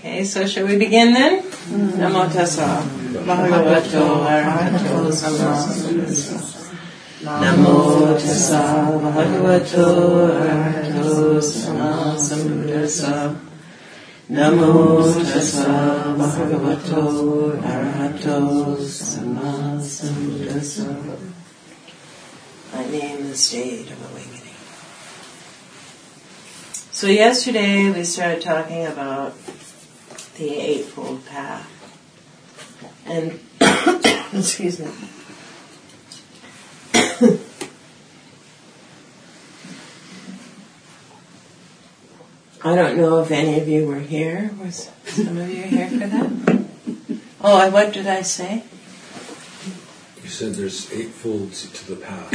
Okay, so shall we begin then? Namo tassa bhagavato arahato sammasambuddhassa. Namo tassa bhagavato arahato sammasambuddhassa. Namo tassa bhagavato arahato sammasambuddhassa. I name the state of awakening. So yesterday we started talking about the Eightfold Path. And, excuse me. I don't know if any of you were here. Was some of you here for that? Oh, what did I say? You said there's eightfolds to the path.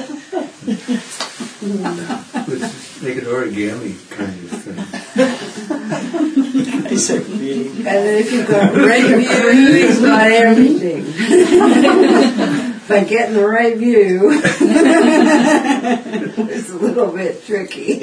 Make an origami kind of thing. I said really. And then if you've got right view, it's got everything. By getting the right view, it's a little bit tricky.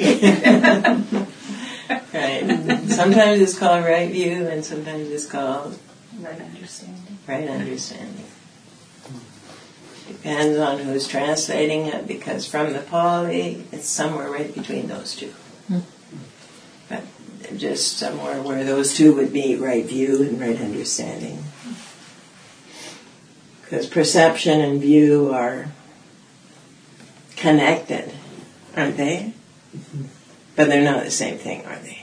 Right. Sometimes it's called right view, and sometimes it's called right understanding. Right understanding. Depends on who's translating it, because from the Pali, it's somewhere right between those two. But just somewhere where those two would be right view and right understanding. Because perception and view are connected, aren't they? But they're not the same thing, are they?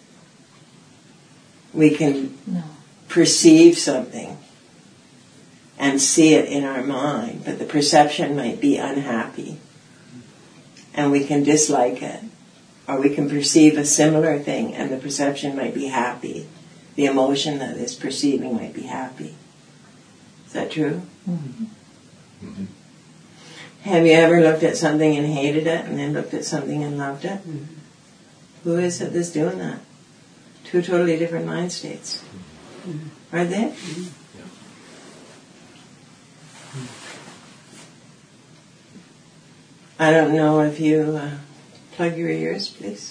We can perceive something and see it in our mind, but the perception might be unhappy. And we can dislike it. Or we can perceive a similar thing and the perception might be happy. The emotion that is perceiving might be happy. Is that true? Mm-hmm. Mm-hmm. Have you ever looked at something and hated it and then looked at something and loved it? Mm-hmm. Who is it that's doing that? Two totally different mind states. Mm-hmm. Are they? Mm-hmm. I don't know if you plug your ears, please.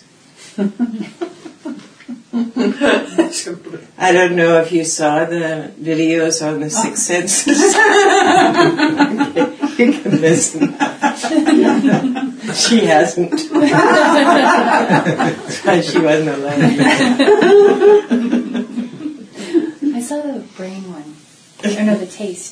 I don't know if you saw the videos on the Six Senses. You can listen. She hasn't. She wasn't allowed. I saw the brain one. Or no, the taste.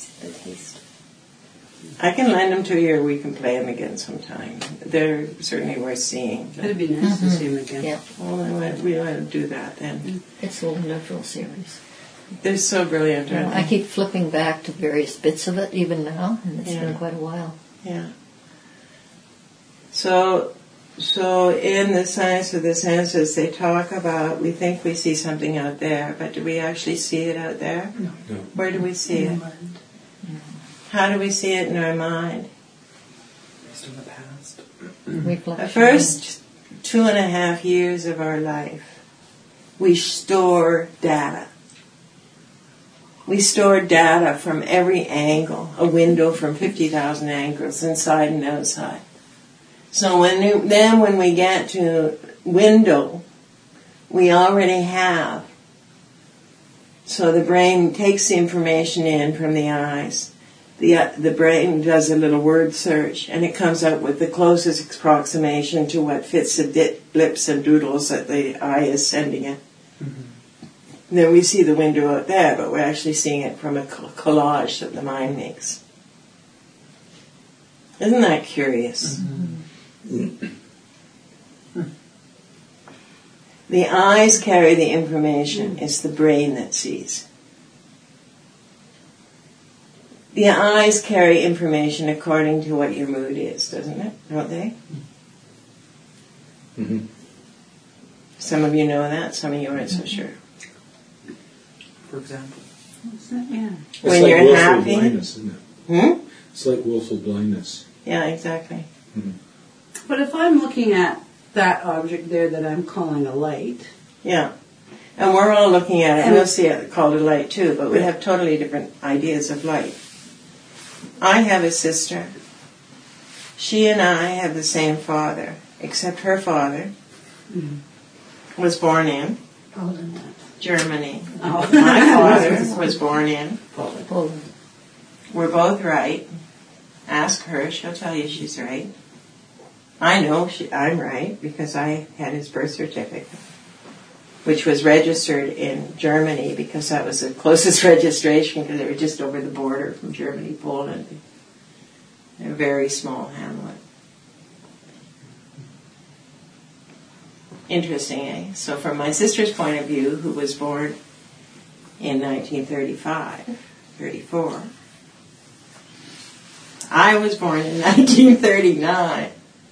I can lend them to you, or we can play them again sometime. They're certainly worth seeing. It'd be nice to see them again. Yeah. Well, we want to do that then. It's a wonderful series. They're so brilliant, aren't they? I keep flipping back to various bits of it, even now, and it's been quite a while. Yeah. So in the Science of the Senses, they talk about, we think we see something out there, but do we actually see it out there? No. Where do we see it? How do we see it in our mind? Based on the past. The first 2.5 years of our life, we store data. We store data from every angle, a window from 50,000 angles, inside and outside. So when we get to window, we already have. So the brain takes the information in from the eyes. The brain does a little word search, and it comes out with the closest approximation to what fits the blips and doodles that the eye is sending it. Mm-hmm. Then we see the window out there, but we're actually seeing it from a collage that the mind makes. Isn't that curious? Mm-hmm. The eyes carry the information. It's the brain that sees. The eyes carry information according to what your mood is, doesn't it? Don't they? Mm-hmm. Some of you know that, some of you aren't so sure. For example? When like you're happy. Blindness, isn't it? It's like willful blindness. Yeah, exactly. Mm-hmm. But if I'm looking at that object there that I'm calling a light. Yeah. And we're all looking at it, and we'll see it called a light too, but we have totally different ideas of light. I have a sister. She and I have the same father, except her father was born in Germany. Oh. My father was born in. Poland. We're both right. Ask her, she'll tell you she's right. I know I'm right because I had his birth certificate, which was registered in Germany because that was the closest registration because they were just over the border from Germany, Poland. They're a very small hamlet. Interesting, eh? So from my sister's point of view, who was born in 1935, 34, I was born in 1939.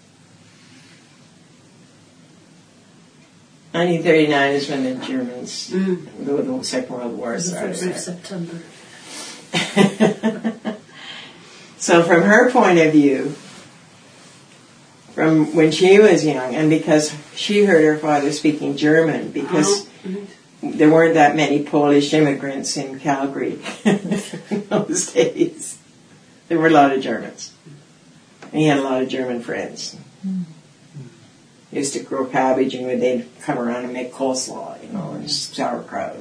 1939 is when the Germans, the Second World War started. The 1st of September. So from her point of view, from when she was young, and because she heard her father speaking German, because there weren't that many Polish immigrants in Calgary in those days. There were a lot of Germans. And he had a lot of German friends. He used to grow cabbage and they'd come around and make coleslaw, and sauerkraut.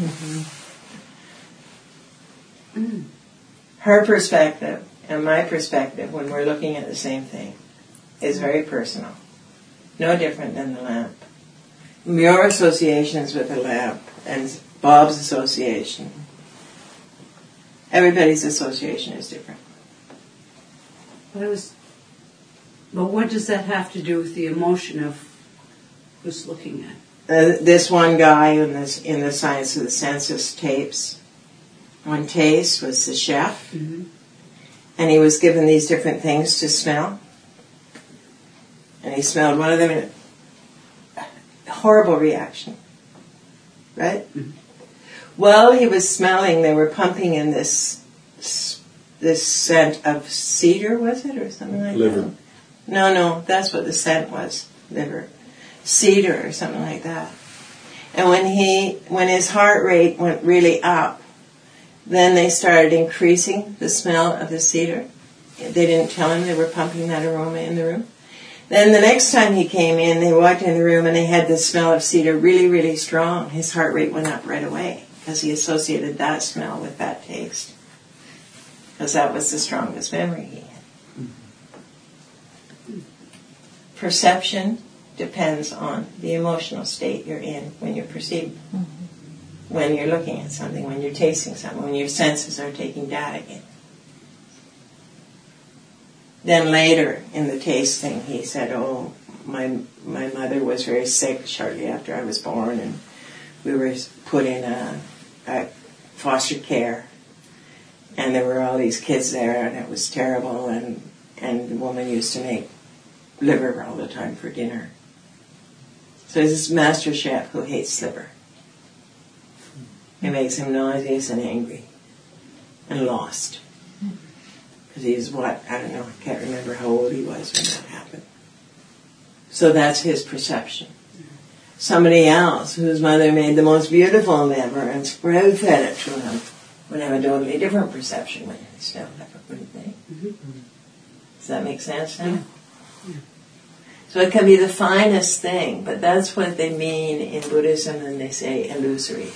Her perspective and my perspective when we're looking at the same thing is very personal. No different than the lamp. Your associations with the lamp and Bob's association, everybody's association is different. But what does that have to do with the emotion of who's looking at? This one guy in the Science of the Senses tapes, on taste was the chef, and he was given these different things to smell, and he smelled one of them, and horrible reaction, right? While he was smelling, they were pumping in this scent of cedar, was it, or something like Liver. that? No, that's what the scent was, liver. Cedar or something like that. And when his heart rate went really up, then they started increasing the smell of the cedar. They didn't tell him they were pumping that aroma in the room. Then the next time he came in, they walked in the room and they had the smell of cedar really, really strong. His heart rate went up right away because he associated that smell with that taste. Because that was the strongest memory he had. Perception depends on the emotional state you're in when you're perceiving, when you're looking at something, when you're tasting something, when your senses are taking data in. Then later in the taste thing, he said, my mother was very sick shortly after I was born, and we were put in a foster care, and there were all these kids there, and it was terrible, and the woman used to make liver all the time for dinner. So he's this master chef who hates liver. It makes him nauseous and angry and lost. Because he's I don't know, I can't remember how old he was when that happened. So that's his perception. Somebody else whose mother made the most beautiful liver and spread fed it to him would have a totally different perception when he smelled liver, wouldn't they? Does that make sense now? So it can be the finest thing, but that's what they mean in Buddhism, and they say illusory.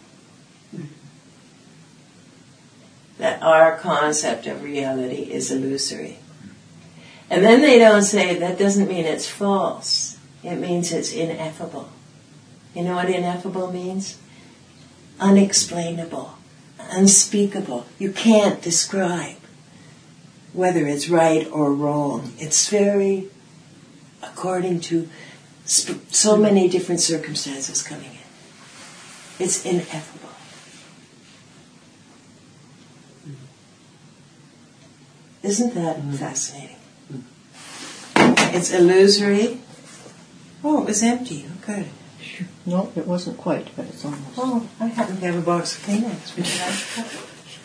That our concept of reality is illusory. And then they don't say that doesn't mean it's false. It means it's ineffable. You know what ineffable means? Unexplainable, unspeakable. You can't describe whether it's right or wrong. It's very according to so many different circumstances coming in. It's ineffable. Isn't that fascinating? It's illusory. Oh, it was empty. Okay. No, it wasn't quite, but it's almost. Oh, I happen to have a box of Kleenex. Would you like a cup?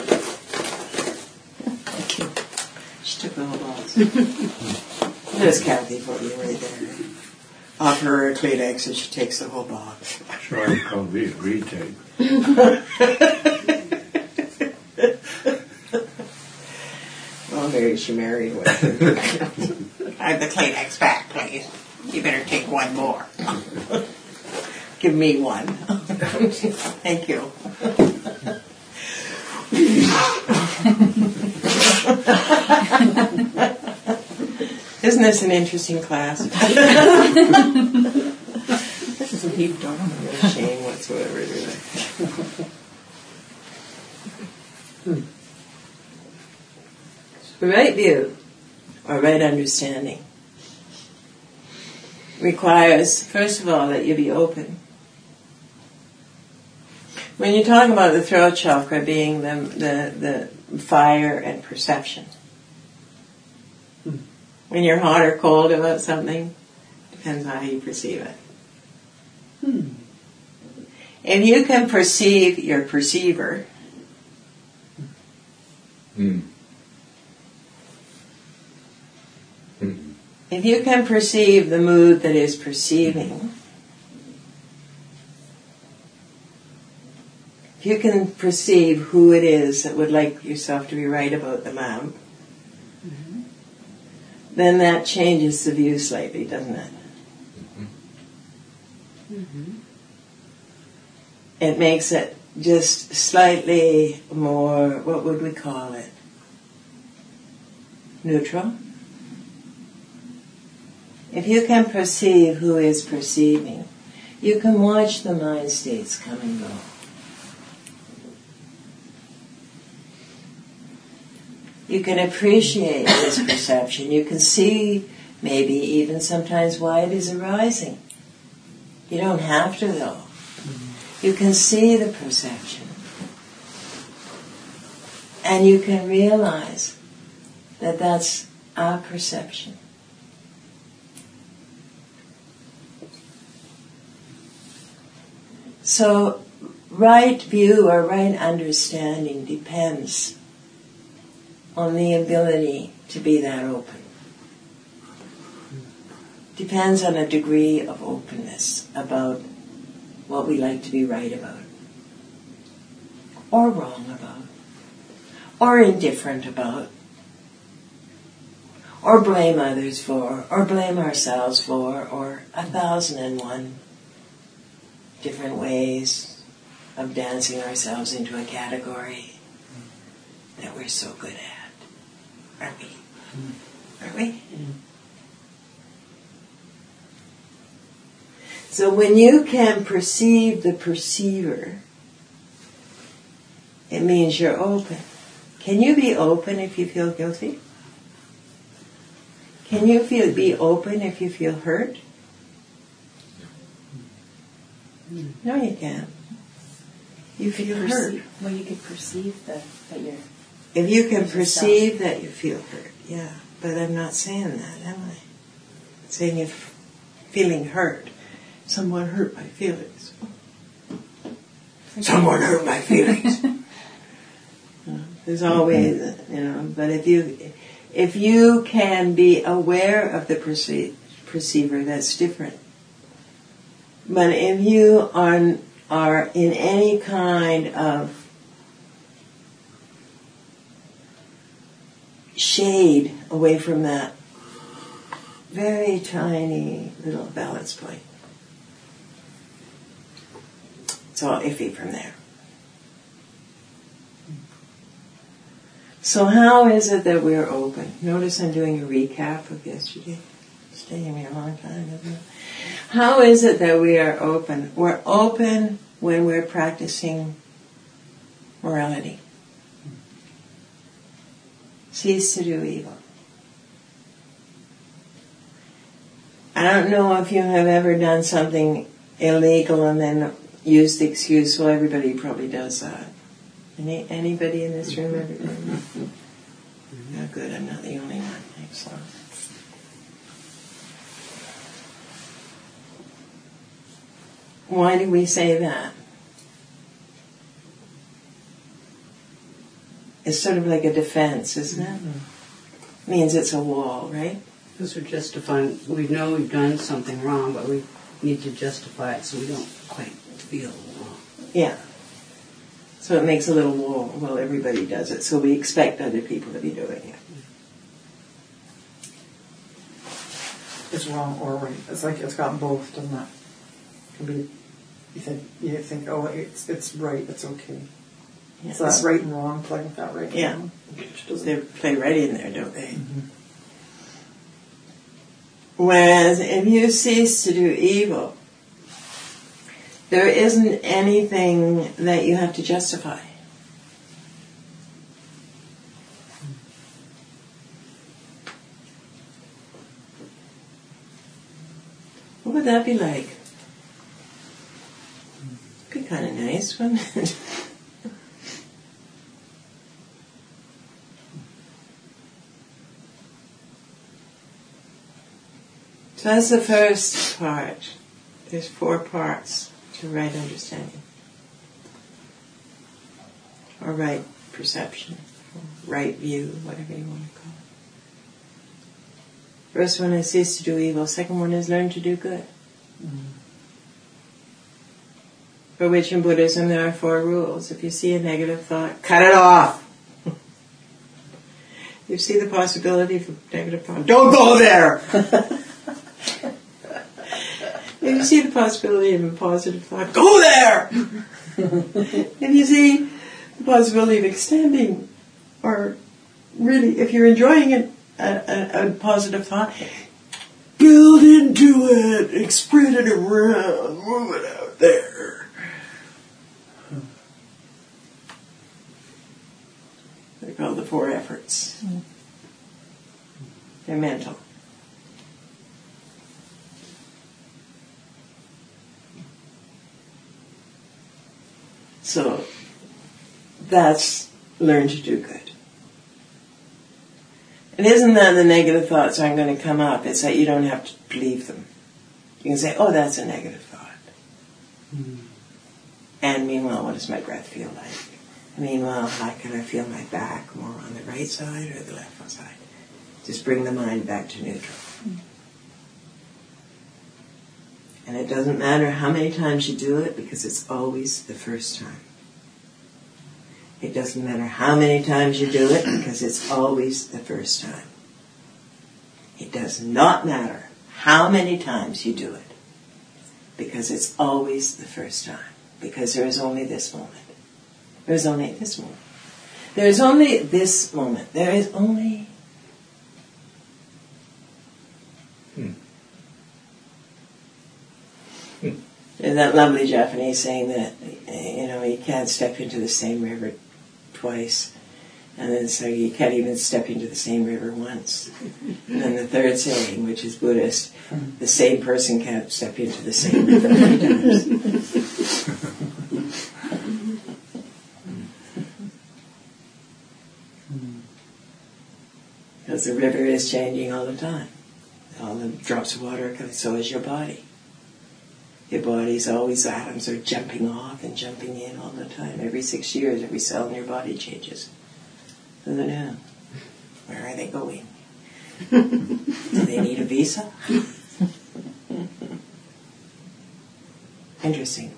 Thank you. She took the whole box. There's Kathy for you right there. Offer her a Kleenex and she takes the whole box. Sure, it can't be a green tape. Well, Mary, she married one. I have the Kleenex back, please. You better take one more. Give me one. Thank you. Isn't this an interesting class? This is a deep dark. No shame whatsoever, do I? Right view, or right understanding, requires, first of all, that you be open. When you talk about the throat chakra being the fire and perception, when you're hot or cold about something, depends on how you perceive it. If you can perceive your perceiver, if you can perceive the mood that is perceiving, if you can perceive who it is that would like yourself to be right about the mouth, then that changes the view slightly, doesn't it? It makes it just slightly more, what would we call it? Neutral? If you can perceive who is perceiving, you can watch the mind states come and go. You can appreciate this perception. You can see maybe even sometimes why it is arising. You don't have to though. You can see the perception. And you can realize that that's our perception. So, right view or right understanding depends on the ability to be that open. Depends on a degree of openness about what we like to be right about, or wrong about, or indifferent about, or blame others for, or blame ourselves for, or 1,001 different ways of dancing ourselves into a category that we're so good at. Aren't we? Aren't we? So when you can perceive the perceiver, it means you're open. Can you be open if you feel guilty? Can you be open if you feel hurt? No, you can't. You feel hurt. Well, you could perceive that you're... If you can perceive that you feel hurt, yeah. But I'm not saying that, am I? I'm saying if feeling hurt. Someone hurt my feelings. Someone hurt my feelings. There's always, but if you can be aware of the perceiver, that's different. But if you are in any kind of shade away from that very tiny little balance point, it's all iffy from there. So how is it that we're open? Notice I'm doing a recap of yesterday. It's taking me a long time, isn't it? How is it that we are open? We're open when we're practicing morality. Cease to do evil. I don't know if you have ever done something illegal and then used the excuse, well, everybody probably does that. Anybody in this room ever done that? Oh, good, I'm not the only one. Excellent. Why do we say that? It's sort of like a defense, isn't it? Mm-hmm. Means it's a wall, right? Because we're justifying, we know we've done something wrong, but we need to justify it so we don't quite feel wrong. Yeah. So it makes a little wall. Well, everybody does it, so we expect other people to be doing it. It's wrong or right. It's like it's got both, doesn't it? It can be you think, oh, it's right, it's okay. Yeah. It's not right and wrong, playing with that right and Yeah. wrong. Which doesn't- They play right in there, don't they? Whereas if you cease to do evil, there isn't anything that you have to justify. What would that be like? Be kind of nice, wouldn't it? So that's the first part. There's 4 parts to right understanding. Or right perception. Or right view, whatever you want to call it. First one is cease to do evil. Second one is learn to do good. For which in Buddhism there are 4 rules. If you see a negative thought, cut it off. If you see the possibility of a negative thought, don't go there. If you see the possibility of a positive thought, go there! If you see the possibility of extending, or really, if you're enjoying a positive thought, build into it, spread it around, move it out there. They're called the 4 efforts. They're mental. So that's learn to do good. It isn't that the negative thoughts aren't going to come up, it's that you don't have to believe them. You can say, oh, that's a negative thought. And meanwhile, what does my breath feel like? Meanwhile, how can I feel my back more on the right side or the left side? Just bring the mind back to neutral. And it doesn't matter how many times you do it, because it's always the first time. It doesn't matter how many times you do it, because it's always the first time. It does not matter how many times you do it, because it's always the first time. Because there is only this moment. There is only this moment. There is only this moment. There is only... There's that lovely Japanese saying that, you can't step into the same river twice. And then so you can't even step into the same river once. And then the third saying, which is Buddhist, the same person can't step into the same river 3 times. Because the river is changing all the time. All the drops of water are coming, so is your body. Your body's always, atoms are jumping off and jumping in all the time. Every 6 years, every cell in your body changes. Who knew? Where are they going? Do they need a visa? Interesting.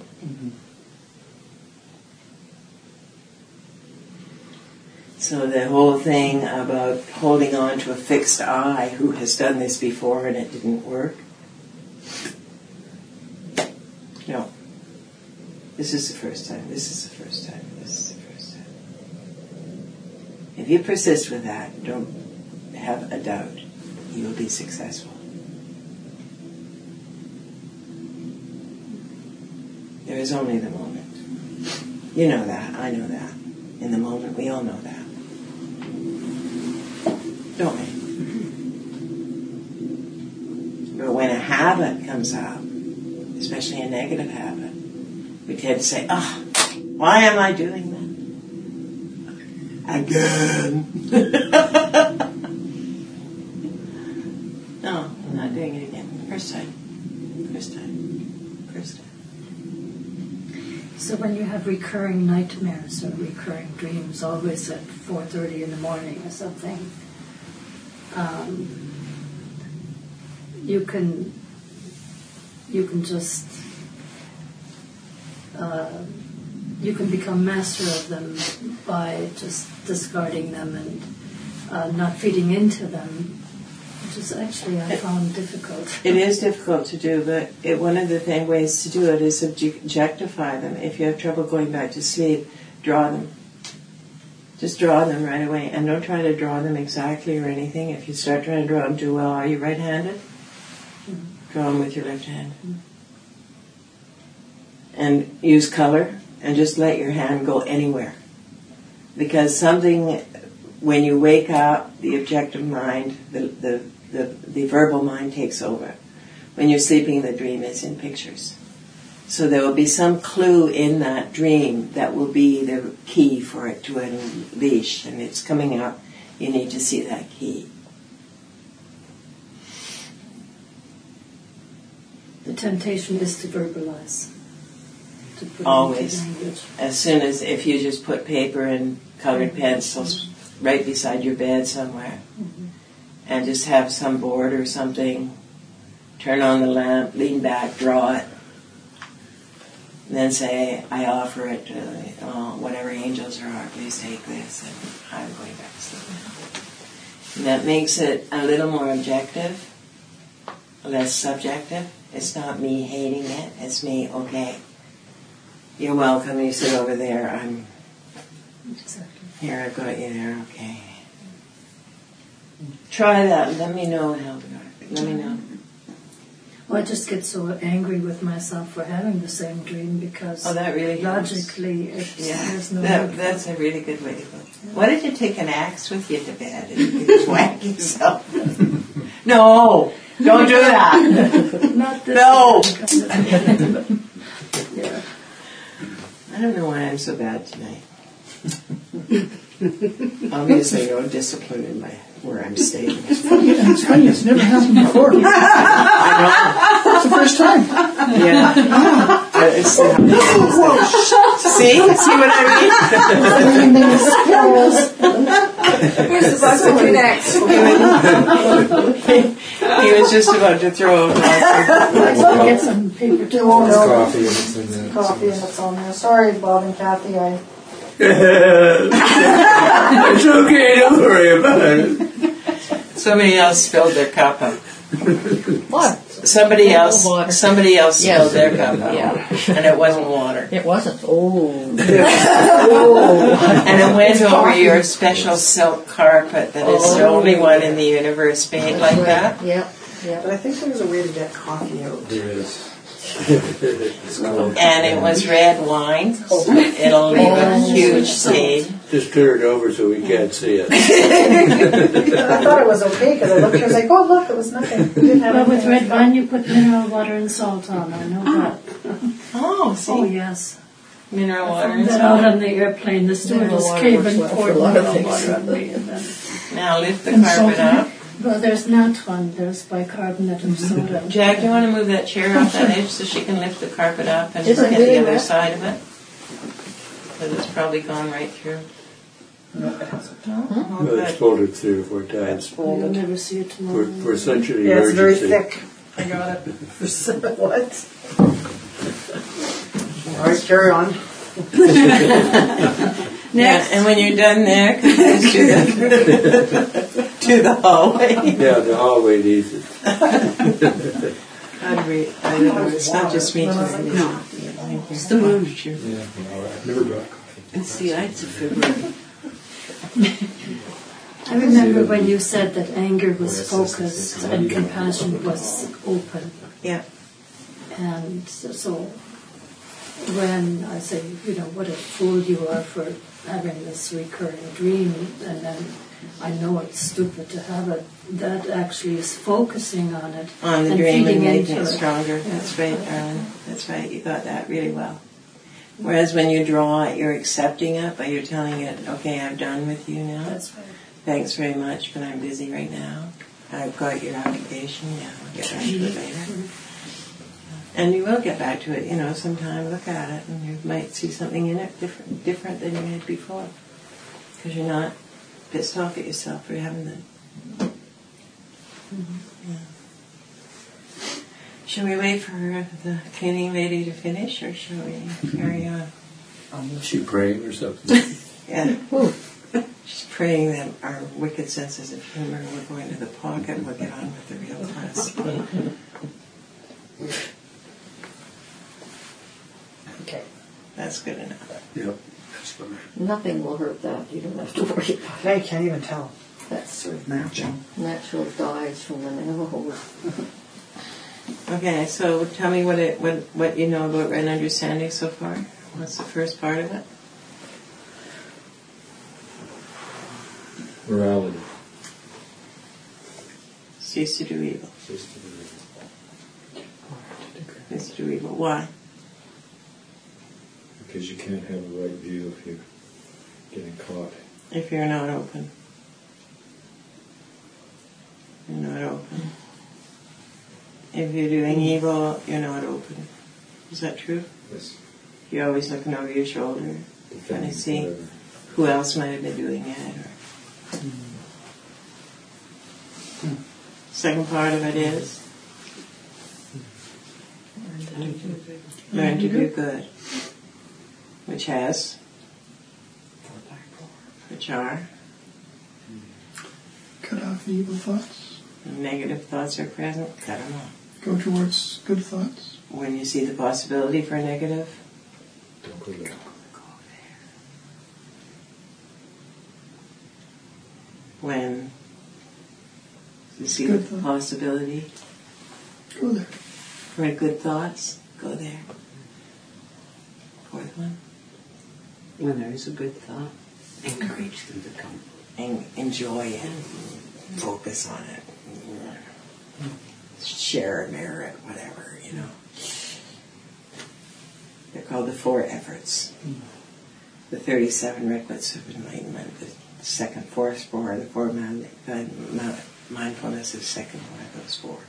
So the whole thing about holding on to a fixed I, who has done this before and it didn't work? No. This is the first time. This is the first time. This is the first time. If you persist with that, don't have a doubt. You will be successful. There is only the moment. You know that. I know that. In the moment, we all know that. Don't we? But when a habit comes up, especially a negative habit, we tend to say, why am I doing that? Again. No, I'm not doing it again. First time. First time. First time. So when you have recurring nightmares or recurring dreams, always at 4:30 in the morning or something, you can just you can become master of them by just discarding them and not feeding into them, Which is actually I found difficult. It is difficult to do, but one of the ways to do it is objectify them. If you have trouble going back to sleep, draw them. Just draw them right away, and don't try to draw them exactly or anything. If you start trying to draw them too well, are you right-handed? Draw them with your left hand. And use color, and just let your hand go anywhere. Because something, when you wake up, the objective mind, the verbal mind takes over. When you're sleeping, the dream is in pictures. So there will be some clue in that dream that will be the key for it to unleash, and it's coming up. You need to see that key. The temptation is to verbalize. To put Always. it into language. As soon as, if you just put paper and colored pencils right beside your bed somewhere, and just have some board or something, turn on the lamp, lean back, draw it, and then say, I offer it to whatever angels there are, please take this, and I'm going back to sleep now. And that makes it a little more objective, less subjective. It's not me hating it, it's me, okay, you're welcome, you sit over there, I'm here, I've got you there, okay. Try that, let me know how it goes. Let me know. Well, I just get so angry with myself for having the same dream because that really helps. logically there's no... That's a really good way to go. Why don't you take an axe with you to bed and you can whack yourself? No! Don't do that! Not this No! Yeah. I don't know why I'm so bad tonight. Obviously no discipline in where I'm staying. It's funny, it's never happened before. I know. It's the first time. Yeah. See what I mean? Here's the box of Kleenex. He was just about to throw a glass. Get some paper It's towels. Coffee and it's in there. coffee and it's on there. Sorry, Bob and Kathy. It's okay, don't worry about it. Somebody else spilled their cup up. What? Somebody else Water. spilled their cup up. Yeah. And it wasn't water. It wasn't. Oh. And it went over your special silk carpet that is the only one in the universe made like that. Yep. Yep. But I think there's a way to get coffee out. There is. And it was red wine. It'll leave a huge stain. Just turn it over so we can't see it. I thought it was okay because I looked and I was like, oh look, it was nothing. It didn't have But with anything. red wine you put mineral water and salt on. I know that. Oh, see? Oh yes. Mineral water and Then out salt. on the airplane, the Mineral stewardess water came works and well for poured a lot of mineral things. water on me. And then, Now lift the carpet up. well, there's not one. There's bicarbonate of soda. Jack, do you want to move that chair off that edge so she can lift the carpet up and Is it get really the other wet? side of it? Because it's probably gone right through. Oh, Well, it's good. folded 3 or 4 times. You'll never see it tomorrow. For such an Yeah, it's very emergency. thick. I got it. What? All right, carry on. Yeah, and when you're done there, come back to the hallway. Yeah, the hallway needs it. I know, it's not just me tonight. No. It's the moisture. Yeah, no, I've never brought coffee. It's the Ides of February. I remember when you said that anger was focused and compassion was open. Yeah. And so when I say, what a fool you are for having this recurring dream, and then I know it's stupid to have it, that actually is focusing on it. On the and dream and feeding making into it stronger. That's right, darling. That's right. You got that really well. Whereas when you draw it, you're accepting it, but you're telling it, okay, I'm done with you now. That's right. Thanks very much, but I'm busy right now. I've got your application. Yeah, I'll get back to it later. And you will get back to it, sometime. Look at it, and you might see something in it different than you had before. Because you're not pissed off at yourself for having it. Yeah. Shall we wait for the cleaning lady to finish, or shall we carry on? Is she praying or something? Yeah. Just praying that our wicked senses of humor will go into the pocket and we'll get on with the real class. Okay. That's good enough. Yep, that's better. Nothing will hurt that. You don't have to worry about it. I can't even tell. That's Sort of natural. natural dies from the Navajo. Okay, so tell me what you know about right understanding so far. What's the first part of it? Morality. Cease to do evil. Cease to do evil. Cease to do evil. Why? Because you can't have a right view if you're getting caught. If you're not open. You're not open. If you're doing evil, you're not open. Is that true? Yes. You're always looking over your shoulder, trying to see Whatever. who else might have been doing it. Or second part of it is learn to do good, which are Cut off the evil thoughts. negative thoughts are present, cut them off. Go towards good thoughts. When you see the possibility for a negative, Don't go there. go there. When you see Good the thought. possibility Go there. for good thoughts, go there. Fourth one, When there is a good thought, encourage them to come. and enjoy it, focus on it, share it, mirror it, whatever, you know. They're called the 4 efforts. The 37 requisites of enlightenment, the second, fourth 4, the 4 mindfulness is the second one of those 4.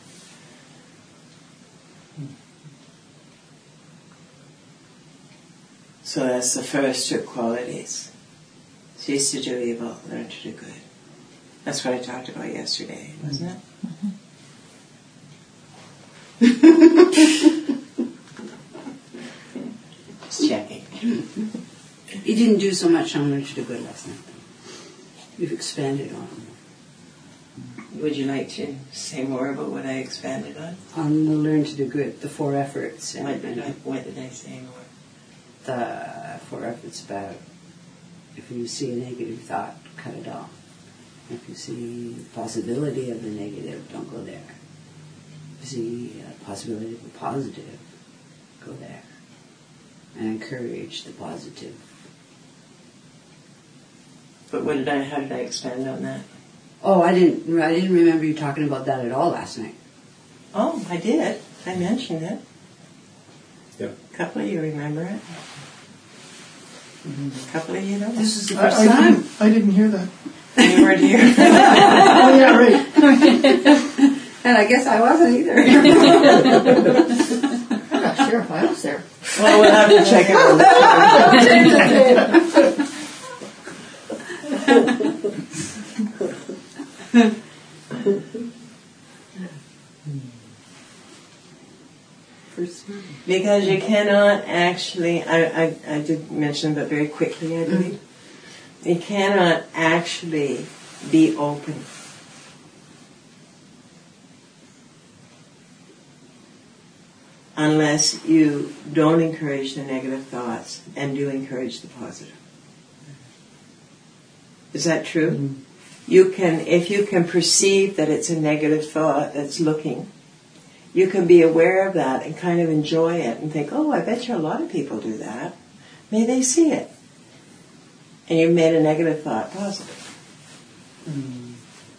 So that's the first 2 qualities. Cease to do evil, learn to do good. That's what I talked about yesterday, wasn't it? Just checking. You didn't do so much on Learn to Do Good last night. You've expanded on Would you like to say more about what I expanded on? the Learn to Do Good, the 4 efforts. And What did I say more? The 4 efforts about if you see a negative thought, cut it off. If you see the possibility of the negative, don't go there. If you see a possibility of the positive, go there. And encourage the positive. But how did I expand on that? Oh, I didn't remember you talking about that at all last night. Oh, I did. I mentioned it. Yep. A couple of you remember it. A couple of you don't. This is the first I time. didn't hear that. You weren't here. Oh, yeah, right. And I guess I wasn't either. I'm not sure if I was there. Well, we'll have to check it out. Because you cannot actually, I did mention that very quickly, I believe. You cannot actually be open unless you don't encourage the negative thoughts and do encourage the positive. Is that true? Mm-hmm. If you can perceive that it's a negative thought that's looking, you can be aware of that and kind of enjoy it and think, oh, I bet you a lot of people do that. May they see it. And you've made a negative thought positive. Mm.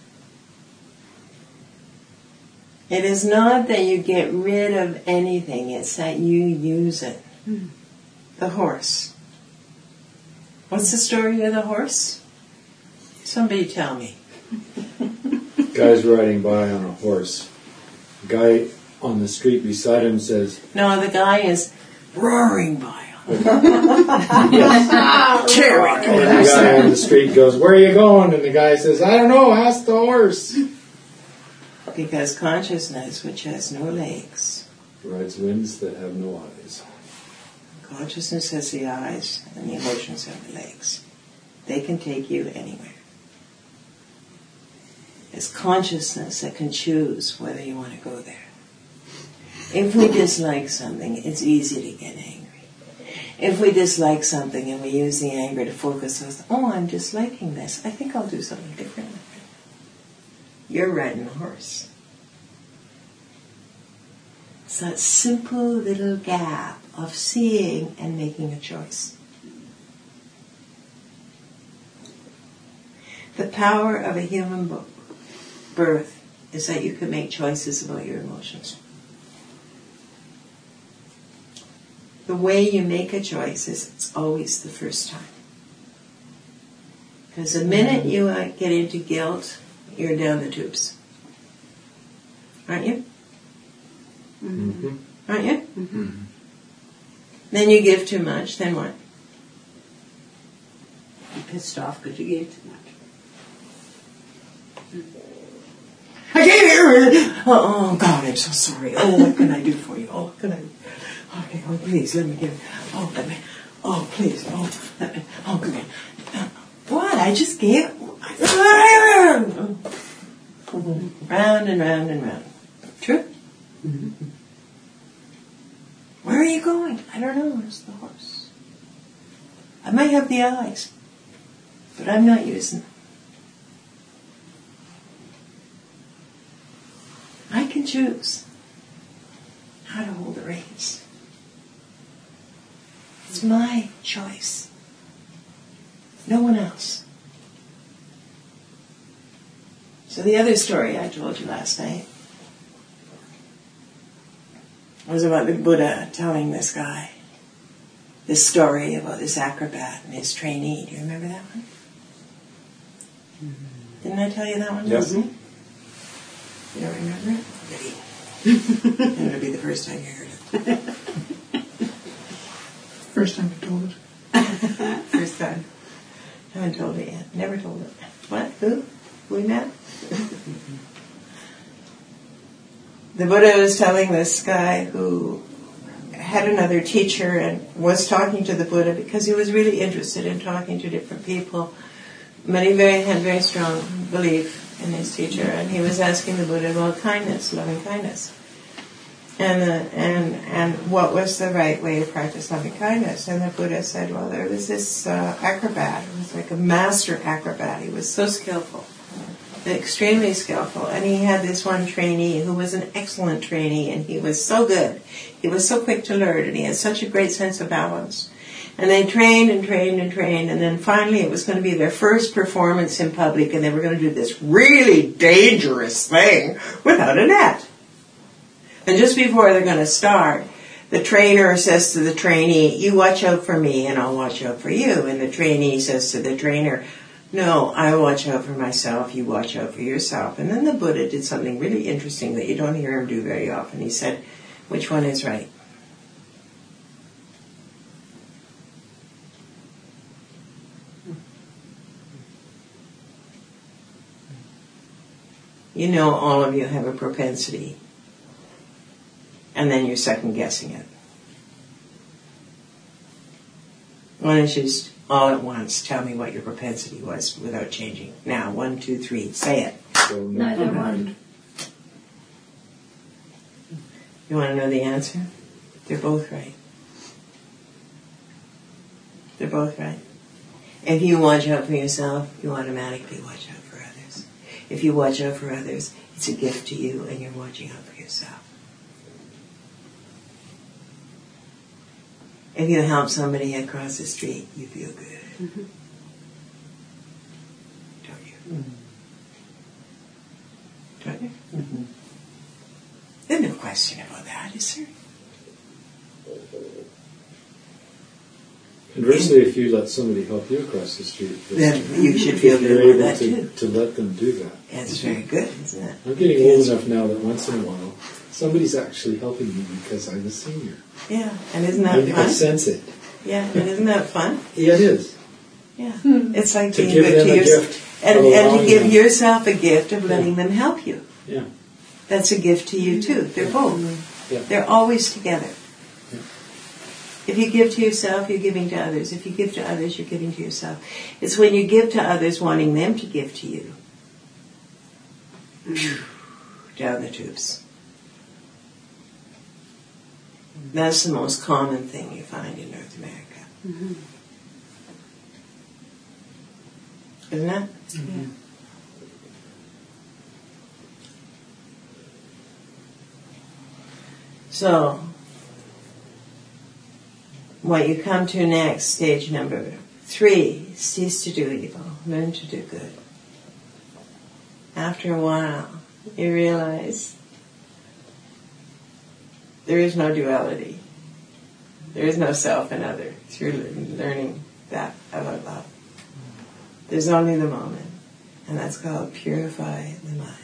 It is not that you get rid of anything, it's that you use it. Mm. The horse. What's the story of the horse? Somebody tell me. Guy's riding by on a horse. Guy on the street beside him says, no, the guy is roaring by on him. Cheering. And the guy on the street goes, where are you going? And the guy says, I don't know, ask the horse. Because consciousness, which has no legs, rides winds that have no eyes. Consciousness has the eyes and the emotions have the legs. They can take you anywhere. It's consciousness that can choose whether you want to go there. If we dislike something, it's easy to get angry. If we dislike something and we use the anger to focus on, oh, I'm disliking this, I think I'll do something different. You're riding a horse. It's that simple little gap of seeing and making a choice. The power of a human birth is that you can make choices about your emotions. The way you make a choice is it's always the first time. Because the minute you get into guilt, you're down the tubes. Aren't you? Mm-hmm. Aren't you? Mm-hmm. Then you give too much, then what? You're pissed off because you gave too much. I gave you. Oh God, I'm so sorry. Oh, what can I do for you? Oh, what can I? Okay, oh please, let me give. Oh, let me. Oh, please. Oh, let me. Oh, come here. What? I just gave. Round and round and round. True. Mm-hmm. Where are you going? I don't know. Where's the horse? I might have the eyes, but I'm not using them. I can choose how to hold the reins. It's my choice. No one else. So the other story I told you last night was about the Buddha telling this guy this story about this acrobat and his trainee. Do you remember that one? Mm-hmm. Didn't I tell you that one? Yes. You don't remember it? Goody. It'll be the first time you heard it. First time you told it. First time. I haven't told it yet. Never told it. What? Who? We met? The Buddha was telling this guy who had another teacher and was talking to the Buddha because he was really interested in talking to different people. But he had very strong belief in his teacher, and he was asking the Buddha about kindness, loving kindness, and what was the right way to practice loving kindness. And the Buddha said, well, there was this acrobat. It was like a master acrobat. He was so skillful, extremely skillful, and he had this one trainee who was an excellent trainee, and he was so good. He was so quick to learn, and he had such a great sense of balance. And they trained and trained and trained, and then finally it was going to be their first performance in public, and they were going to do this really dangerous thing without a net. And just before they're going to start, the trainer says to the trainee, you watch out for me and I'll watch out for you. And the trainee says to the trainer, no, I watch out for myself, you watch out for yourself. And then the Buddha did something really interesting that you don't hear him do very often. He said, which one is right? You know, all of you have a propensity, and then you're second guessing it. Why don't you just all at once tell me what your propensity was without changing? Now, 1, 2, 3, say it. So, Neither one. You want to know the answer? They're both right. They're both right. If you watch out for yourself, you automatically watch out for others. If you watch out for others, it's a gift to you and you're watching out for yourself. If you help somebody across the street, you feel good. Mm-hmm. Don't you? Mm-hmm. Don't you? Mm-hmm. There's no question about that, is there? Conversely, if you let somebody help you across the street, then you should feel good you're about able that to let them do that. That's very good, isn't it? I'm getting old enough now that once in a while, somebody's actually helping me because I'm a senior. Yeah, and isn't that fun? I sense it. Yeah, and isn't that fun? Yeah, it is. Yeah, it's like To being give good them to a yourself, gift and of to allowing give them. yourself a gift of letting them help you. Yeah. That's a gift to you too. They're both. Yeah. They're always together. Yeah. If you give to yourself, you're giving to others. If you give to others, you're giving to yourself. It's when you give to others wanting them to give to you. Down the tubes. That's the most common thing you find in North America. Mm-hmm. Isn't it? Yeah. So, what you come to next, stage number 3, cease to do evil, learn to do good. After a while, you realize there is no duality. There is no self and other through learning that about love. There's only the moment, and that's called purify the mind.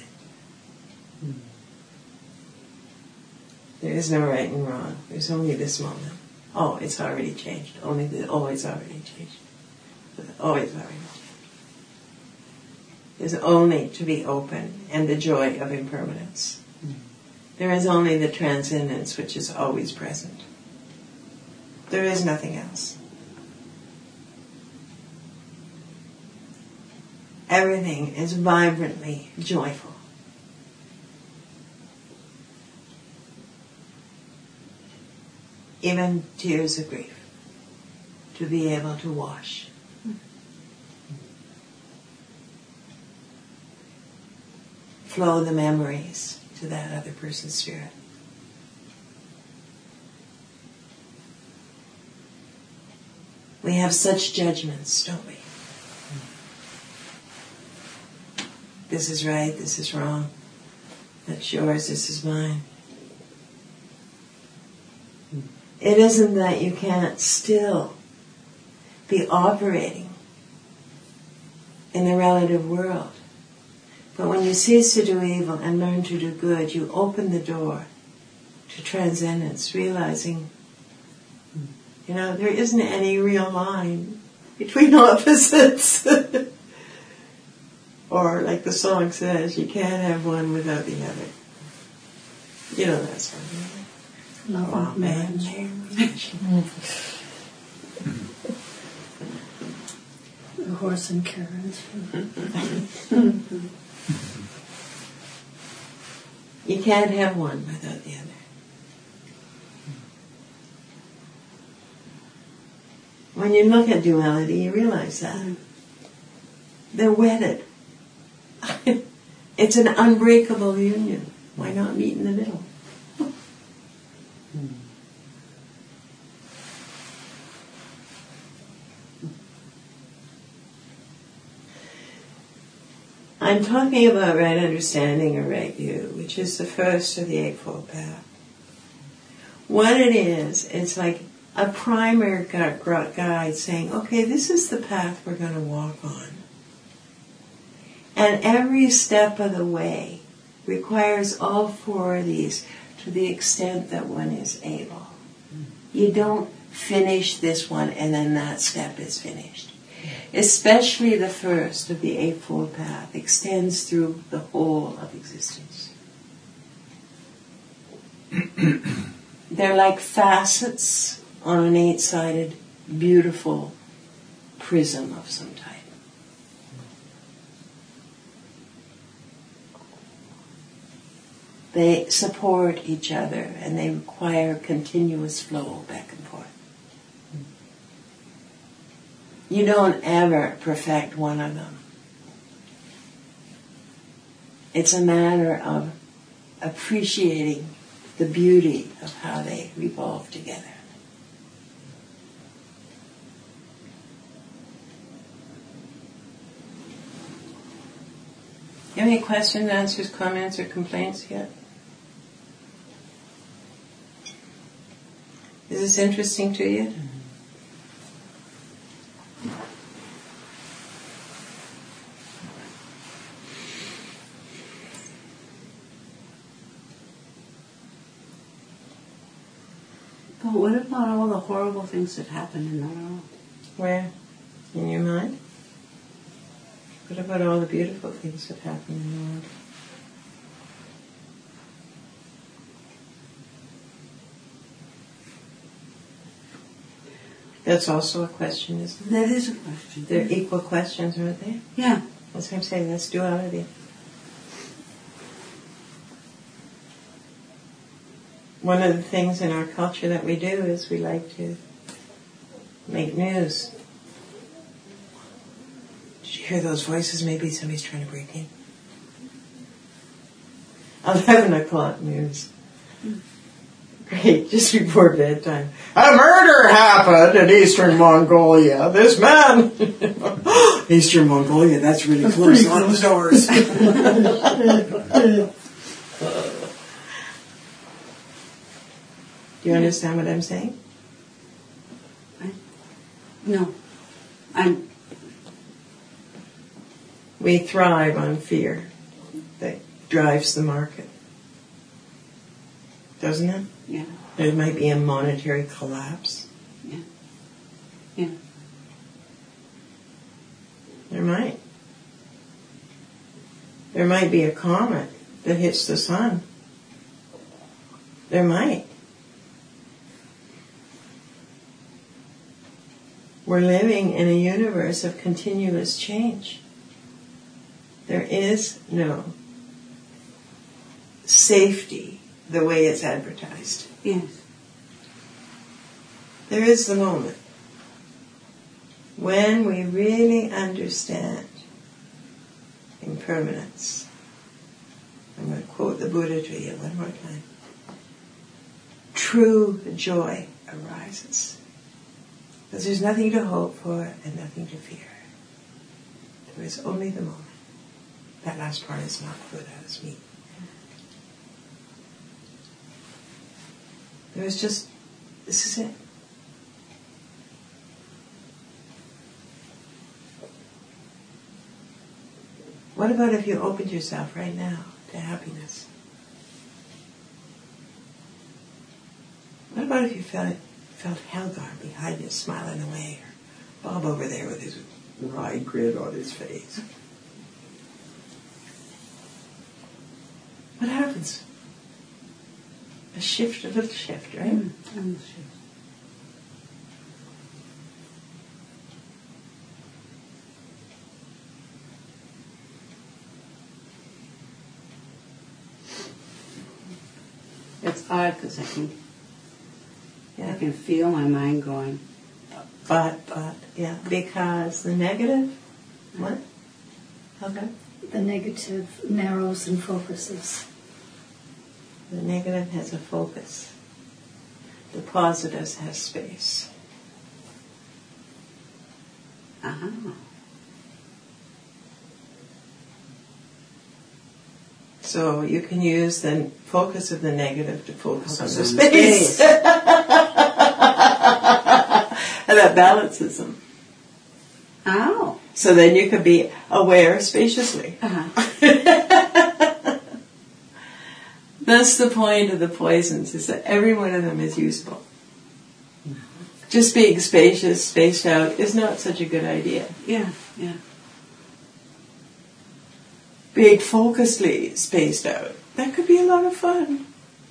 There is no right and wrong. There's only this moment. Oh, it's already changed. It's already changed. Always already changed. There's only to be open and the joy of impermanence. There is only the transcendence which is always present. There is nothing else. Everything is vibrantly joyful. Even tears of grief, to be able to wash. Flow the memories to that other person's spirit. We have such judgments, don't we? This is right, this is wrong. That's yours, this is mine. It isn't that you can't still be operating in the relative world. But when you cease to do evil and learn to do good, you open the door to transcendence, realizing, there isn't any real line between opposites. Or, like the song says, you can't have one without the other. You know that song, right? Love and marriage. The horse and carriage. You can't have one without the other. When you look at duality, you realize that. They're wedded. It's an unbreakable union. Why not meet in the middle? I'm talking about right understanding or right view, which is the first of the Eightfold Path. What it is, it's like a primer guide saying, okay, this is the path we're going to walk on. And every step of the way requires all 4 of these to the extent that one is able. You don't finish this one and then that step is finished. Especially the first of the Eightfold Path extends through the whole of existence. They're like facets on an 8-sided, beautiful prism of some type. They support each other and they require continuous flow back and forth. You don't ever perfect one of them. It's a matter of appreciating the beauty of how they revolve together. You have any questions, answers, comments, or complaints yet? Is this interesting to you? But what about all the horrible things that happen in the world? Where? In your mind? What about all the beautiful things that happen in the world? That's also a question, isn't it? That is a question. They're equal questions, aren't they? Yeah. That's what I'm saying. That's duality. One of the things in our culture that we do is we like to make news. Did you hear those voices? Maybe somebody's trying to break in. 11 o'clock news. Great, just before bedtime. A murder happened in Eastern Mongolia. This man... Eastern Mongolia, that's really close. Closed doors. Do you understand what I'm saying? No. We thrive on fear that drives the market. Doesn't it? Yeah. There might be a monetary collapse. Yeah. Yeah. There might. There might be a comet that hits the sun. There might. We're living in a universe of continuous change. There is no safety the way it's advertised. Yes. There is the moment when we really understand impermanence. I'm going to quote the Buddha to you one more time. True joy arises. Because there's nothing to hope for and nothing to fear. There is only the moment. That last part is not Buddha, it's me. There is just, this is it. What about if you opened yourself right now to happiness? What about if you felt Helgar behind you smiling away, or Bob over there with his wry grin on his face? What happens? A little shift, right? A little shift. It's odd because I can feel my mind going. But, yeah, because the negative, what? Okay. The negative narrows and focuses. The negative has a focus. The positive has space. Uh-huh. So you can use the focus of the negative to focus on the space. And that balances them. Oh. So then you could be aware spaciously. Uh-huh. That's the point of the poisons, is that every one of them is useful. Just being spacious, spaced out, is not such a good idea. Yeah, yeah. Being focusedly spaced out, that could be a lot of fun.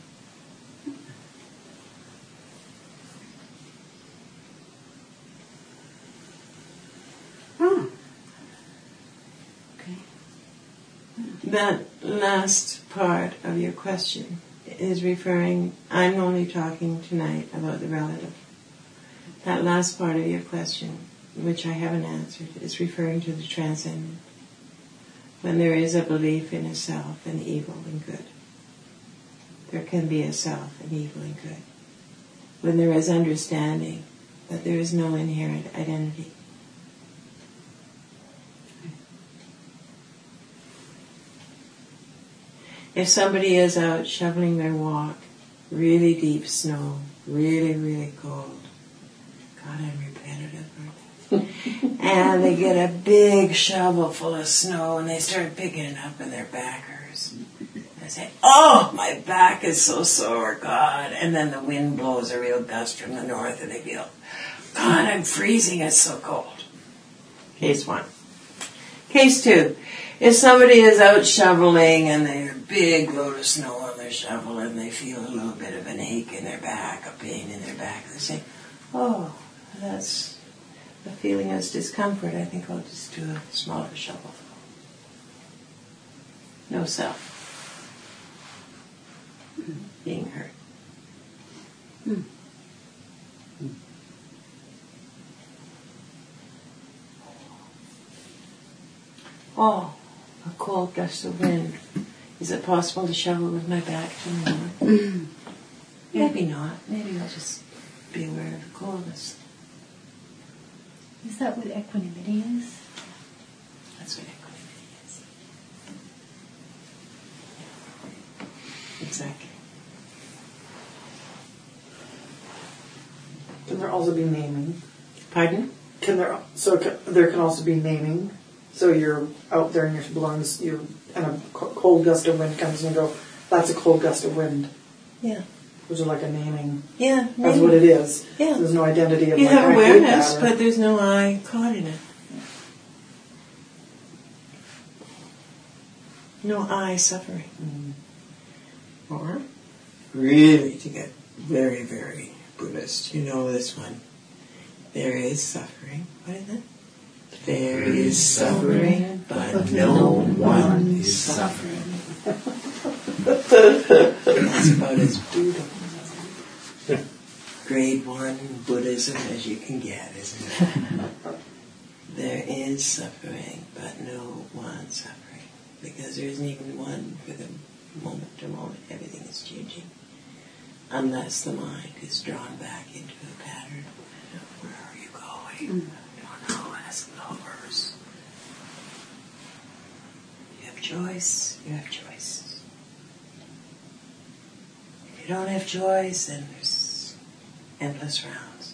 Oh. Okay. That last part of your question is referring, I'm only talking tonight about the relative. That last part of your question, which I haven't answered, is referring to the transcendent. When there is a belief in a self and evil and good. There can be a self and evil and good. When there is understanding that there is no inherent identity. If somebody is out shoveling their walk, really deep snow, really, really cold, God, I'm repetitive, aren't I? And they get a big shovel full of snow and they start picking it up and their back hurts. They say, oh, my back is so sore, God. And then the wind blows a real gust from the north and they feel, God, I'm freezing, it's so cold. Case one. Case two. If somebody is out shoveling and they're a big load of snow on their shovel and they feel a little bit of an ache in their back, a pain in their back, they say, oh, that's a feeling of discomfort, I think I'll just do a smaller shovel. No self being hurt. Oh, a cold gust of wind. Is it possible to shovel with my back to the north? Maybe not. Maybe I'll just be aware of the coldness. Is that what equanimity is? That's what equanimity is. Exactly. Can there also be naming? Pardon? There can also be naming. So you're out there and your belongs, and a cold gust of wind comes and you go, that's a cold gust of wind. Yeah. Which is like a naming. Yeah. That's what it is. Yeah. There's no identity of You like, have I hate awareness, that, or- but there's no I caught in it. No I suffering. Or, really, to get very, very Buddhist, you know this one. There is suffering. What is it? There is suffering, but no one is suffering. That's about as Buddha. Grade 1 Buddhism as you can get, isn't it? There is suffering, but no one suffering. Because there isn't even one for the moment to moment. Everything is changing. Unless the mind is drawn back into a pattern. Where are you going? I don't know. Ask the horse. You have choice. You have choice. If you don't have choice, then there's endless rounds.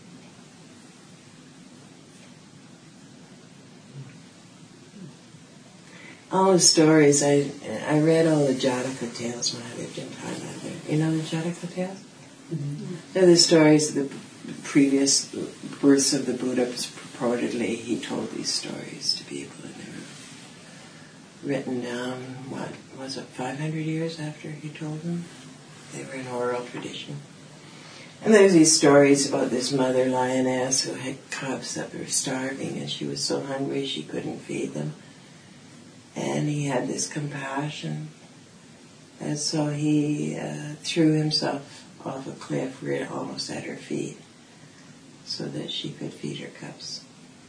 All the stories, I read all the Jataka tales when I lived in Thailand. You know the Jataka tales? Mm-hmm. They're the stories of the previous births of the Buddha. Purportedly, he told these stories to people, and they were written down, 500 years after he told them? They were in oral tradition. And there's these stories about this mother lioness who had cubs that were starving, and she was so hungry she couldn't feed them. And he had this compassion, and so he threw himself off a cliff right almost at her feet so that she could feed her cubs.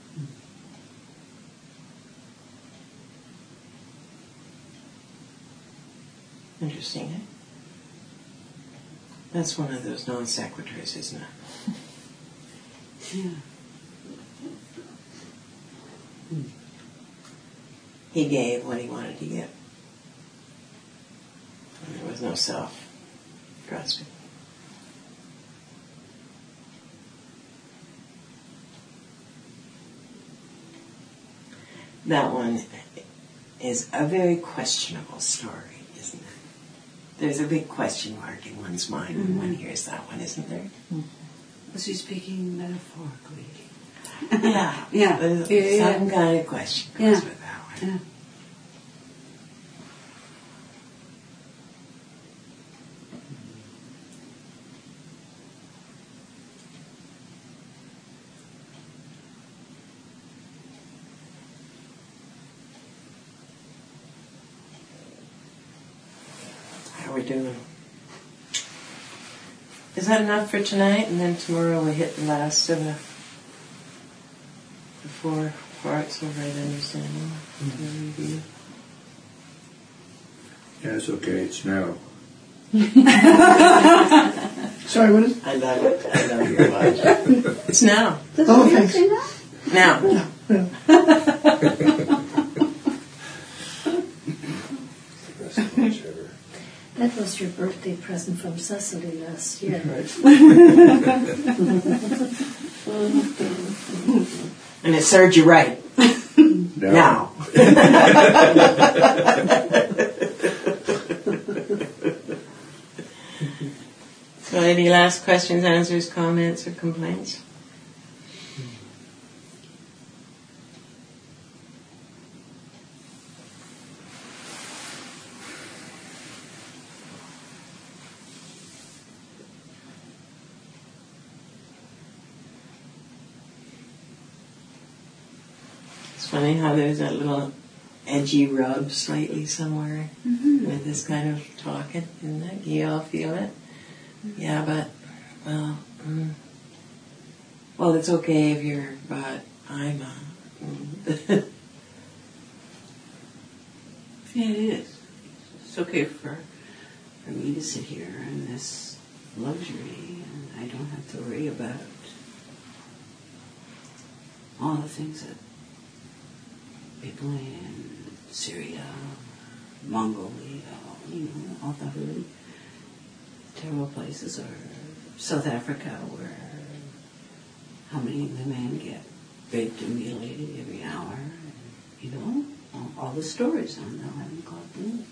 Interesting, eh? That's one of those non sequiturs, isn't it? Yeah. He gave what he wanted to give. And there was no self-grasping. That one is a very questionable story, isn't it? There's a big question mark in one's mind when one hears that one, isn't there? Was he speaking metaphorically? Yeah. Yeah. There's some kind of question goes with that one. Yeah. How are we doing? Is that enough for tonight? And then tomorrow we hit the last of the 4 parts of right understanding. Review. Yeah, it's okay. It's now. Sorry, what is it? I love it. I love your logic. It's now. Oh, thanks. Now. That was your birthday present from Cecily last year. And it served you right. No. Now. So any last questions, answers, comments, or complaints? funny how there's that little edgy rub slightly somewhere with this kind of talking, isn't it? You all feel it? Yeah, but, well, it's okay if you're, but I'm Yeah, it is. It's okay for me to sit here in this luxury, and I don't have to worry about all the things that people in Syria, Mongolia, all the really terrible places, or South Africa, where how many of the men get raped and mutilated every hour, and, all the stories on the 11 o'clock news.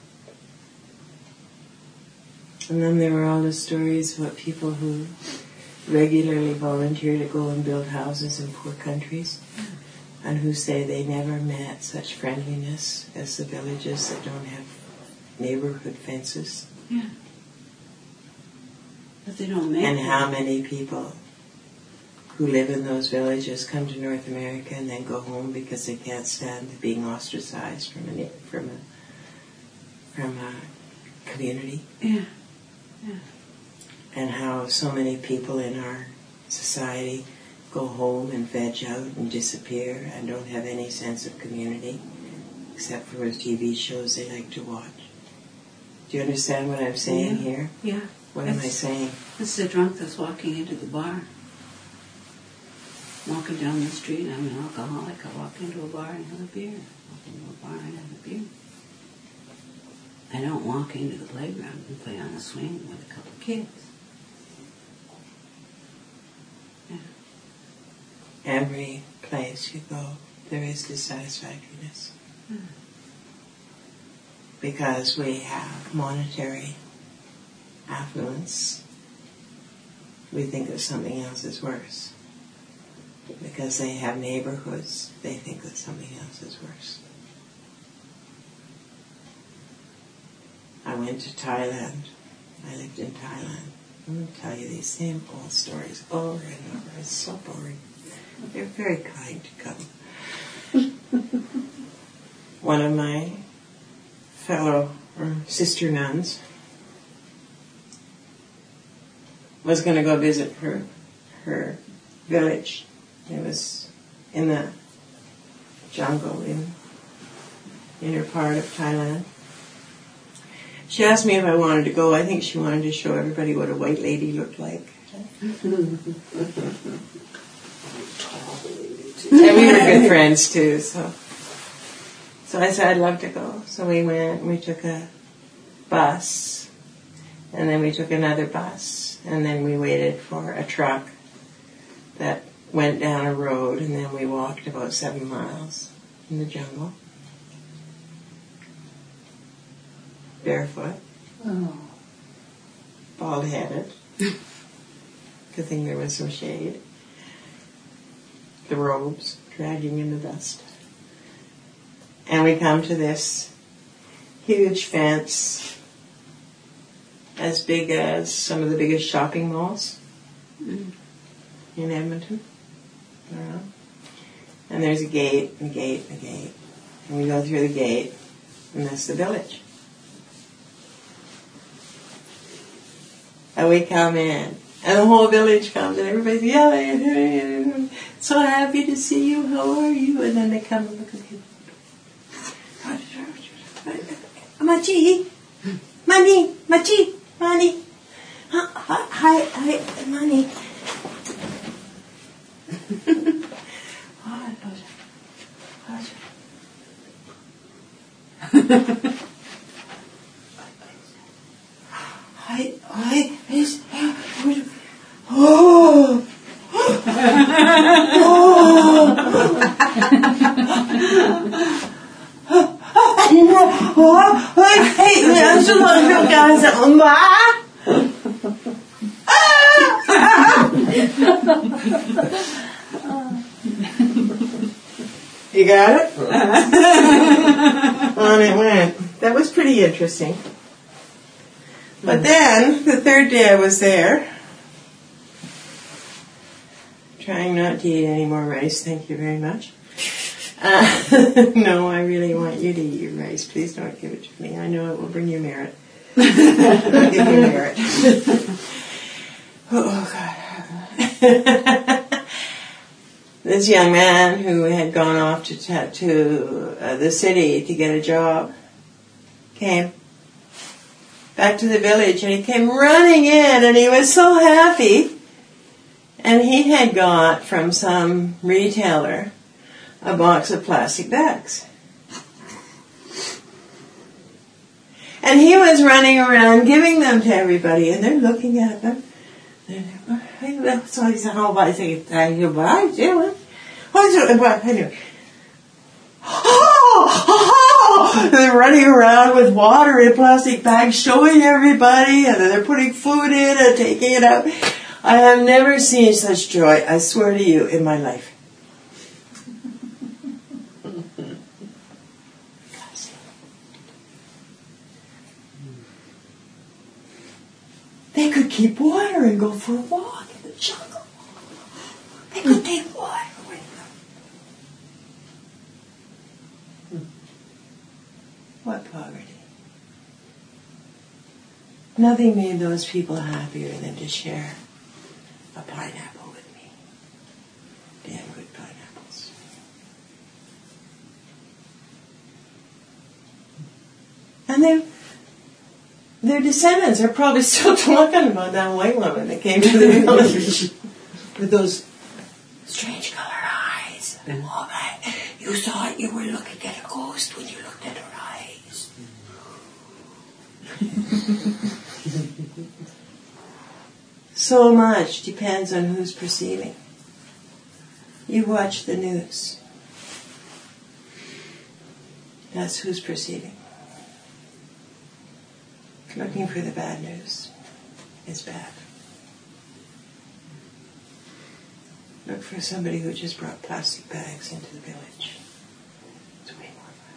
And then there were all the stories about people who regularly volunteer to go and build houses in poor countries, and who say they never met such friendliness as the villages that don't have neighborhood fences. Yeah. But they don't make And it. how many people who live in those villages come to North America and then go home because they can't stand being ostracized from a community. Yeah. And how so many people in our society go home and veg out and disappear and don't have any sense of community except for the TV shows they like to watch. Do you understand what I'm saying here? Yeah. What am I saying? This is a drunk that's walking into the bar. Walking down the street, I'm an alcoholic. I walk into a bar and have a beer. Walk into a bar and have a beer. I don't walk into the playground and play on a swing with a couple of kids. Yeah. Every place you go, there is dissatisfactoriness. Because we have monetary affluence, we think that something else is worse. Because they have neighborhoods, they think that something else is worse. I went to Thailand. I lived in Thailand. I'm going to tell you these same old stories over and over. It's so boring. They're very kind to come. One of my fellow sister nuns was going to go visit her village. It was in the jungle in inner part of Thailand. She asked me if I wanted to go. I think she wanted to show everybody what a white lady looked like. And we were good friends too, so I said I'd love to go. So we went and we took a bus, and then we took another bus, and then we waited for a truck that went down a road, and then we walked about 7 miles in the jungle. Barefoot. Oh. Bald-headed. Good thing there was some shade. The robes dragging in the dust. And we come to this huge fence as big as some of the biggest shopping malls in Edmonton. And there's a gate, and a gate, and a gate. And we go through the gate, and that's the village. And we come in, and the whole village comes, and everybody's yelling, so happy to see you, how are you? And then they come and look at you. Machi, Mani, Machi, Mani. Hi, Mani. You got it? On it went. That was pretty interesting. But then, the third day I was there, trying not to eat any more rice, thank you very much. No, I really want you to eat your rice. Please don't give it to me. I know it will bring you merit. It'll give you merit. Oh, God. This young man who had gone off to the city to get a job came back to the village, and he came running in, and he was so happy. And he had got from some retailer a box of plastic bags. And he was running around giving them to everybody, and they're looking at them. So he said, "Oh, I think thank you, but I'm doing." Anyway, they're running around with water in plastic bags, showing everybody, and they're putting food in and taking it out. I have never seen such joy, I swear to you, in my life. They could keep water and go for a walk in the jungle. They could take water with them. What poverty. Nothing made those people happier than to share a pineapple with me. Damn good pineapples. And their descendants are probably still talking about that white woman that came to the village with those strange color eyes. Oh, man, you thought you were looking at a ghost when you looked at her eyes. So much depends on who's perceiving. You watch the news. That's who's perceiving. Looking for the bad news is bad. Look for somebody who just brought plastic bags into the village. It's way more fun.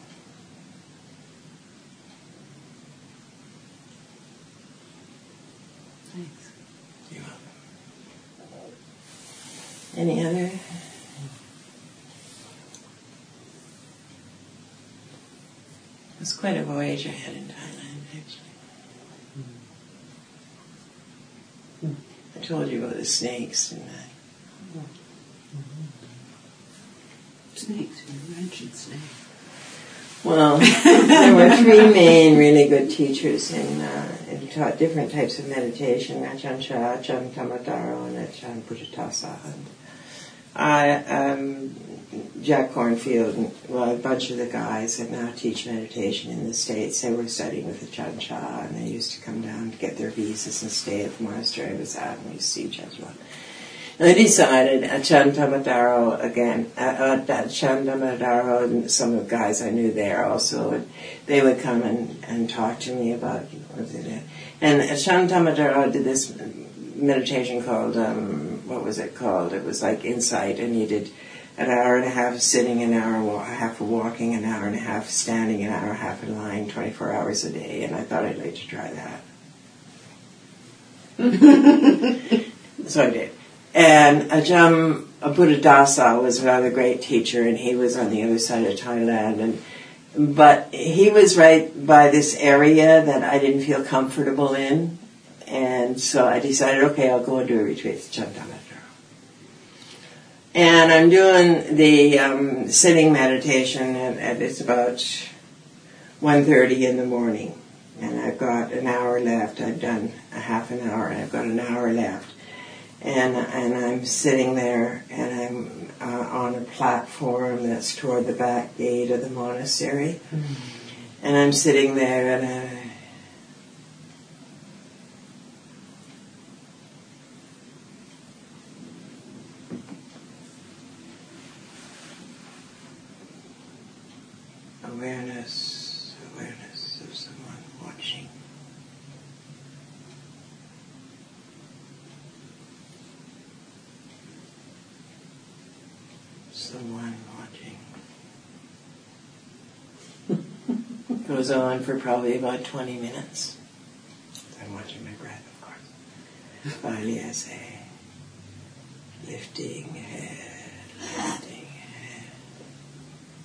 Thanks. You're welcome. Any other? It was quite a voyage I had in Thailand, actually. I told you about the snakes and that. Snakes, you mentioned snakes. Well, there were three main really good teachers and taught different types of meditation, Ajahn Chah, Ajahn Tamataro, and Ajahn Putatasa. And Jack Cornfield, and a bunch of the guys that now teach meditation in the States, they were studying with Ajahn Chah, and they used to come down to get their visas and stay at the monastery I was at, and we used to see each other a lot. And they decided, Ajahn Tamataro again, Ajahn Tamataro and some of the guys I knew there also, and they would come and talk to me about, what they did. And Ajahn Tamataro did this meditation called, what was it called? It was like Insight, and you did an hour and a half sitting, an hour and a half of walking, an hour and a half standing, an hour and a half in lying, 24 hours a day, and I thought I'd like to try that. So I did. And Ajahn Buddhadasa was another great teacher, and he was on the other side of Thailand. But he was right by this area that I didn't feel comfortable in. And so I decided, okay, I'll go and do a retreat with Ajahn Tamataro. And I'm doing the sitting meditation, and it's about 1:30 in the morning. And I've got an hour left. I've done a half an hour, and I've got an hour left. And I'm sitting there, and I'm on a platform that's toward the back gate of the monastery. Mm-hmm. And I'm sitting there, and awareness of someone watching. Someone watching. Goes on for probably about 20 minutes. I'm watching my breath, of course. Finally I say, lifting head,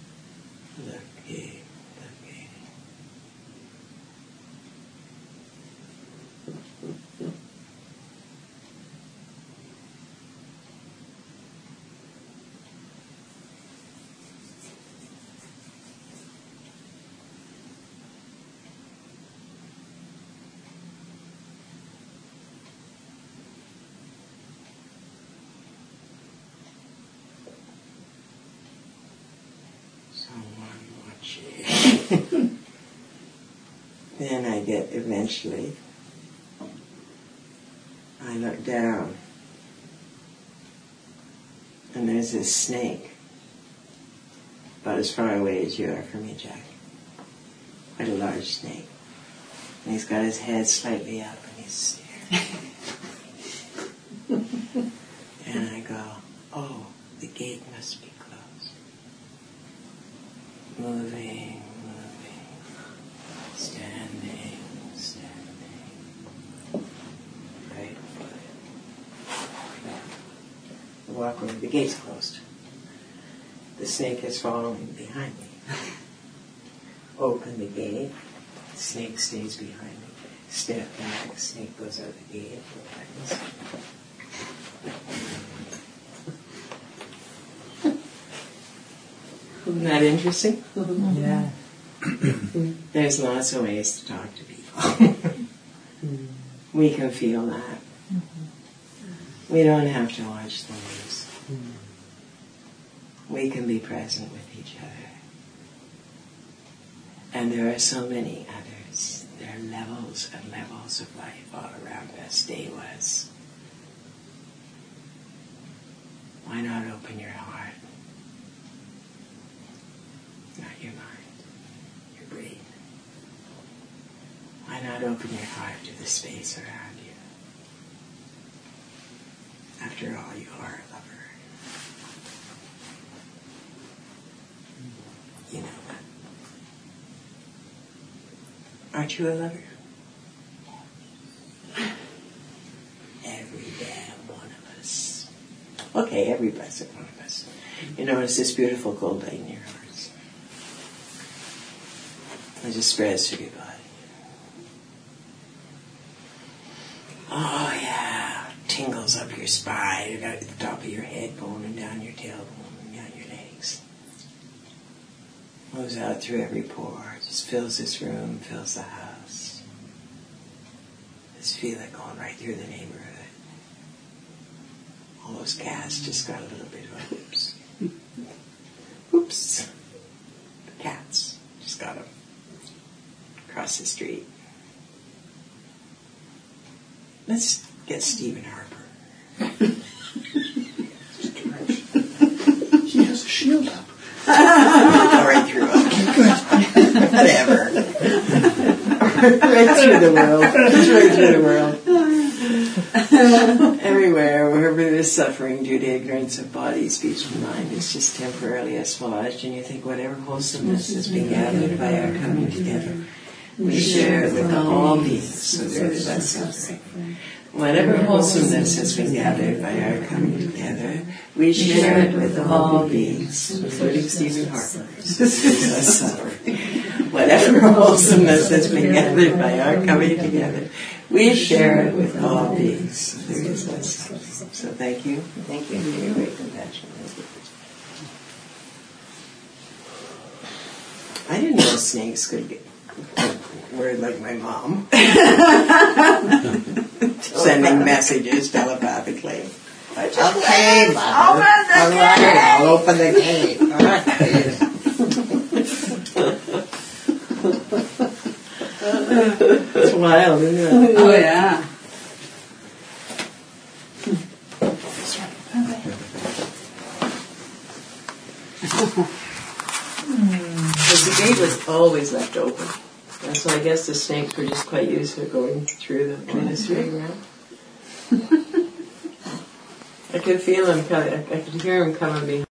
looking, looking. Someone watching. Then I get eventually, I look down and there's this snake about as far away as you are from me, Jack. Quite a large snake. And he's got his head slightly up and he's staring. And I go, oh, the gate must be closed. Moving, moving, standing, standing. Right foot. I walk over, the gate's closed. The snake is following behind me. Open the gate, the snake stays behind me. Step back, snake goes out the gate. Isn't that interesting? Yeah. There's lots of ways to talk to people. We can feel that. We don't have to watch the news. We can be present with each other. And there are so many others. There are levels and levels of life all around us, Devas. Why not open your heart? Not your mind, your brain. Why not open your heart to the space around you? After all, you are a lover. You know that. Aren't you a lover? Every damn one of us. Okay, every blessed one of us. You notice this beautiful cold light in your hearts. It just spreads through your body. Oh yeah, tingles up your spine, out the top of your head bone and down your tailbone and down your legs. Moves out through every pore, just fills this room, fills the house. Just feel it going right through the neighborhood. All those cats just got a little bit of a oops. Oops. The cats just got them. Across the street. Let's get Stephen Harper. He has a shield up. All right through it. Whatever. Right through the world. Just right through the world. Everywhere, wherever there's suffering due to ignorance of body, speech, and mind, is just temporarily assuaged, and you think whatever wholesomeness has been gathered by our coming together, we share it with all beings, so there is less suffering. Whatever wholesomeness has been gathered by our coming together, we share it with all beings, including Stephen Harper. So there is less suffering. Whatever wholesomeness has been gathered by our coming together, we share it with all beings. So there is less suffering. So thank you. Thank you for your great compassion. I didn't know snakes could get word like my mom. Sending messages telepathically. Okay, Mother. All right, I'll open the gate. All right. It's wild, isn't it? Oh, yeah. Because the gate was always left open. And so I guess the snakes were just quite used to going through the swing around. I could feel them coming. I could hear them coming behind.